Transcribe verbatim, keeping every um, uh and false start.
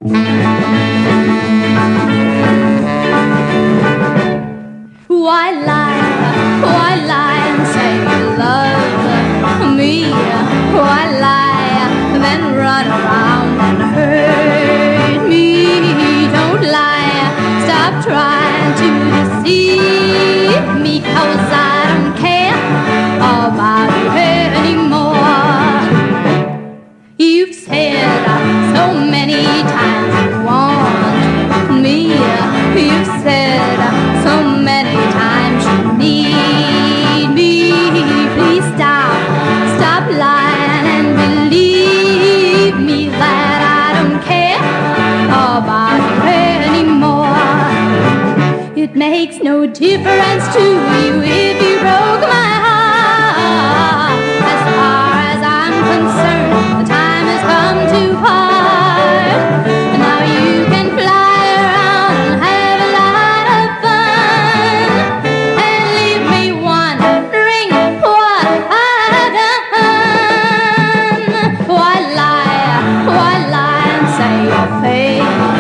Why lie, why lie and say you love me? Why lie, then run around and hurt me? Don't lie, stop trying to deceive me, 'cause I don't care about you anymore. You've said so many times you want me. You've said so many times you need me. Please stop, stop lying and believe me that I don't care about you anymore. It makes no difference to you if you broke my heart. As far as I'm concerned, the time has come to part. Now you can fly around and have a lot of fun, and leave me wondering what I've done. Why lie, why lie and say you're faithful?